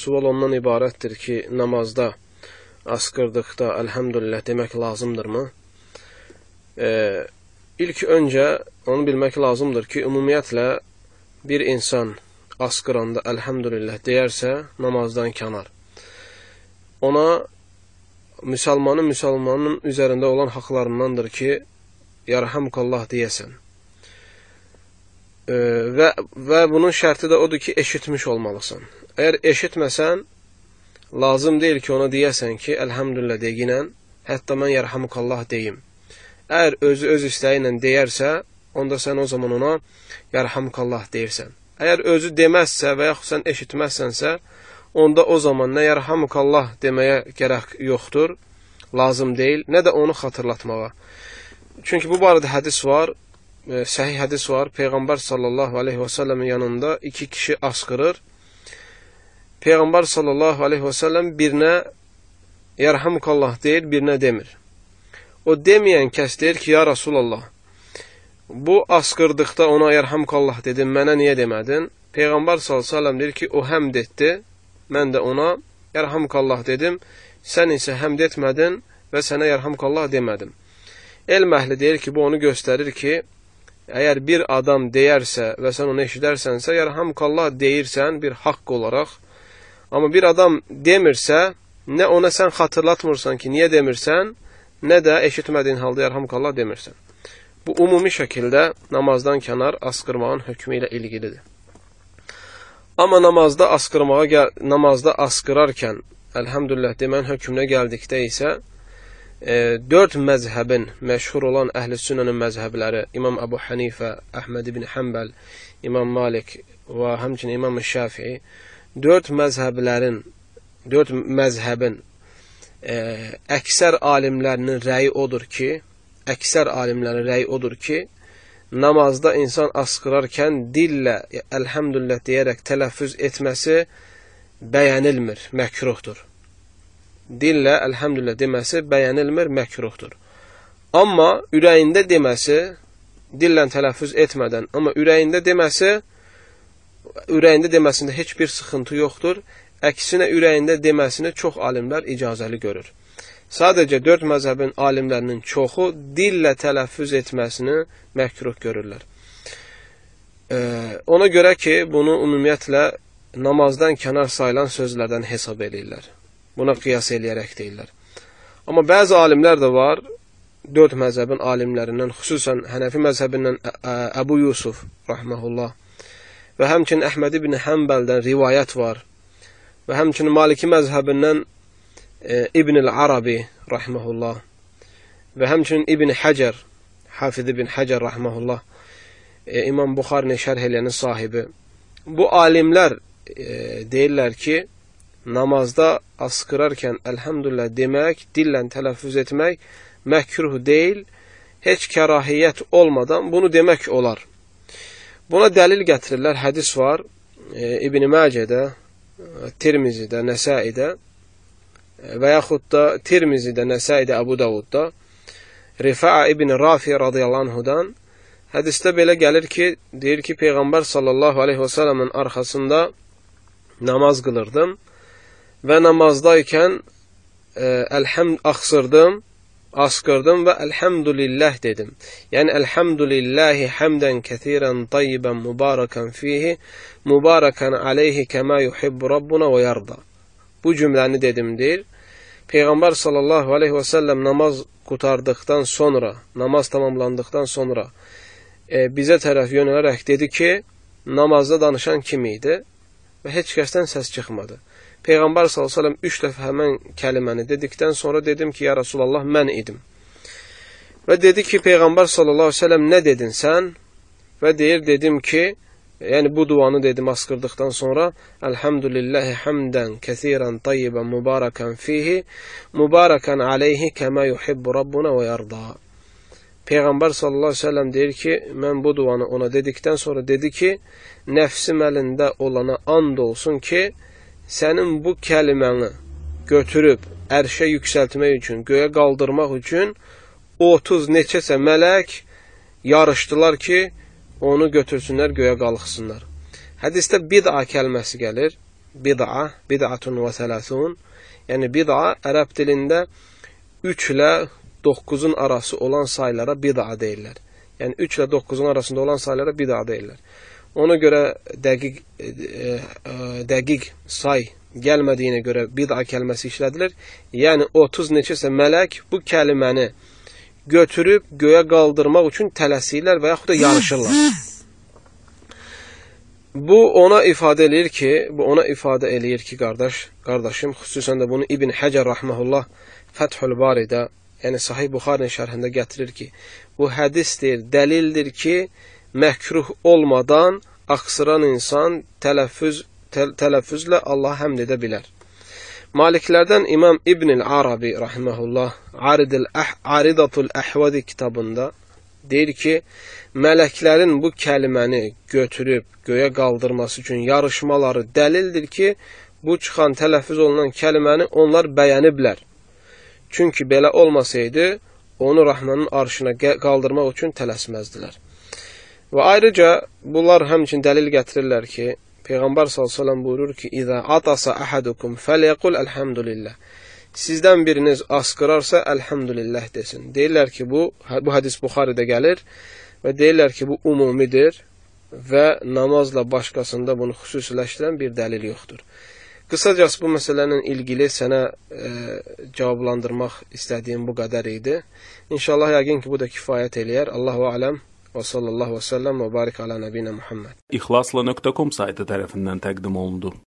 sual ondan ibarətdir ki, namazda asqırdıqda elhamdülillah demək lazımdırmı? İlk öncə onu bilmək lazımdır ki, ümumiyyətlə bir insan asqıranda elhamdülillah deyərsə namazdan kənar. Ona müsəlmanın üzərində olan haqlarındandır ki, yarhamkallah deyəsən. Və bunun şərti də odur ki, eşitmiş olmalısan. Əgər eşitməsən, lazım deyil ki, ona deyəsən ki, elhamdülillah deyinən, hətta mən yarhamkallah deyim. Əgər özü öz istəyi ilə deyərsə, onda sən o zaman ona yarhamkallah deyirsən. Əgər özü deməzsə və yaxud sən eşitməzsənsə, onda o zaman nə yarhamkallah deməyə gərək yoxdur, lazım deyil, nə də onu xatırlatmağa. Çünki bu barədə hədis var, səhih hədis var. Peyğəmbər sallallahu aleyhi və səlləmin yanında iki kişi asqırır. Peyğəmbər sallallahu aleyhi və səlləm birinə yarhamkallah deyir, birinə demir. O deməyən kəs deyir ki, ya Rasulallah, bu asqırdıqda ona yarhamkallah dedim, mənə niyə demədin? Peyğəmbər sallallahu aleyhi və səlləm deyir ki, o həmd etdi, mən də ona yarhamkallah dedim, sən isə həmd etmədin və sənə yarhamkallah demədim. Elm əhli deyir ki, bu onu göstərir ki, əgər bir adam deyərsə və sən onu eşidərsənsə, yarhamkallah deyirsən bir haqq olaraq. Amma bir adam demirsə, nə ona sən xatırlatmırsan ki, niyə demirsən, nə də eşitmədiyin halda yarhamkallah demirsən. Bu, ümumi şəkildə namazdan kənar asqırmağın hökmü ilə ilgilidir. Amma namazda asqırarkən, elhamdülillah demənin hökmünə gəldikdə isə, 4 məzhəbin məşhur olan əhl-i sünnənin məzhəbləri, İmam Əbu Hanifə, Əhməd ibn Həmbəl, İmam Malik və həmçinin İmam Şafii, 4 məzhəbin əksər alimlərinin rəyi odur ki, namazda insan asqırarkən dillə elhamdülillah deyərək tələffüz etməsi bəyənilmir, məkruhdur. Dillə elhamdülillah deməsi bəyənilmir, məkruhdur. Amma ürəyində deməsi, dillə tələffüz etmədən, amma ürəyində deməsində heç bir sıxıntı yoxdur. Əksinə ürəyində deməsini çox alimlər icazəli görür. Sadəcə 4 məzhəbin alimlərinin çoxu dillə tələffüz etməsini məkruh görürlər. Ona görə ki, bunu ümumiyyətlə namazdan kənar sayılan sözlərdən hesab edirlər. Buna qiyas eləyərək deyirlər. Amma bəzi alimlər də var, 4 məzhəbin alimlərindən, xüsusən Hənəfi məzhəbindən Əbu Yusuf, rahməhullah, və həmçinin Əhməd ibn Həmbəldən rivayət var, və həmçinin Maliki məzhəbindən İbn-i Arabi, rahməhullah, və həmçinin İbn Həcər, Hafiz ibn Həcər, rahməhullah, İmam Buxarını şərh eləyənin sahibi. Bu alimlər deyirlər ki, namazda asqırarkən elhamdülillah demək, dillə tələffüz etmək məkruh deyil, heç kərahiyyət olmadan bunu demək olar. Buna dəlil gətirirlər, hədis var, İbn-i Məcədə, Tirmizidə, Nəsaidə və yaxud da Tirmizidə, Nəsaidə, Əbu Davudda, Rifa'a ibn Rafi radiyallahu anhudan hədisdə belə gəlir ki, deyir ki, Peyğəmbər sallallahu aleyhi və səlləmin arxasında namaz qılırdım və namazdayken asqırdım və elhamdülillah dedim. Yəni, elhamdülillahi həmdən kəsirən tayyibən mübarəkən fihi, mübarəkən aleyhi kəmə yuhibbu Rabbuna və yarda. Bu cümləni dedim deyir. Peyğəmbər sallallahu aleyhi və səlləm namaz qutardıqdan sonra, namaz tamamlandıqdan sonra bizə tərəf yönələrək dedi ki, namazda danışan kim idi və heç kəsdən səs çıxmadı. Peyğəmbər s.ə.v 3 dəfə həmən kəliməni dedikdən sonra dedim ki, ya Rasulallah, mən idim. Və dedi ki, Peyğəmbər s.ə.v nə dedin sən? Və deyir, dedim ki, yəni bu duanı dedim asqırdıqdan sonra, elhamdülillahi həmdən kəsirən tayyibən mübarəkən fihi, mübarəkən aleyhi kəmə yuhibbu Rabbuna və yarda. Peyğəmbər s.ə.v deyir ki, mən bu duanı ona dedikdən sonra dedi ki, nəfsim əlində olana and olsun ki, sənin bu kəliməni götürüb ərşə yüksəltmək üçün, göyə qaldırmaq üçün 30 neçəsə mələk yarışdılar ki, onu götürsünlər, göyə qalxsınlar. Hədisdə bid'a kəlməsi gəlir. bid'atun və thələthun. Yəni bid'a ərəb dilində 3 ilə 9-un arası olan saylara bid'a deyirlər. Yəni 3 ilə 9-un arasında olan saylara bid'a deyirlər. Ona görə dəqiq say gəlmədiyinə görə bid'a kəlməsi işlədilir. Yəni 30 neçəsə mələk bu kəliməni götürüb göyə qaldırmaq üçün tələsirlər və yaxud da yarışırlar. Bu ona ifadə eləyir ki, qardaşım, xüsusən də bunu İbn Həcər rahmehullah Fəthül Baridə, yəni Sahih Buxarinin şərhində gətirir ki, bu hədisdir, dəlildir ki, məkruh olmadan axsıran insan tələffüzlə Allah həmd edə bilər. Maliklərdən İmam İbn-i Arabi rahimehullah Aridatul Əhvadi kitabında deyir ki, mələklərin bu kəliməni götürüb göyə qaldırması üçün yarışmaları dəlildir ki, bu çıxan tələffüz olunan kəliməni onlar bəyəniblər. Çünki belə olmasaydı, onu Rahmanın arşına qaldırmaq üçün tələsməzdilər. Və ayrıca bunlar həmçinin dəlil gətirirlər ki, Peyğəmbər s.ə.v buyurur ki, İzə atasa əhadukum fəliyəqul əlhəmdülillah. Sizdən biriniz asqırarsa əlhəmdülillah desin. Deyirlər ki, bu hədis Buxaridə gəlir və deyirlər ki, bu umumidir və namazla başqasında bunu xüsusiləşdirən bir dəlil yoxdur. Qısacası bu məsələnin ilgili sənə cavablandırmaq istədiyim bu qədər idi. İnşallah yəqin ki, bu da kifayət eləyər. Allahu aləm. Və sallallahu və səlləm və barik alə nəbiyyə Muhammed. İxlasla.com saytı tərəfindən təqdim olundu.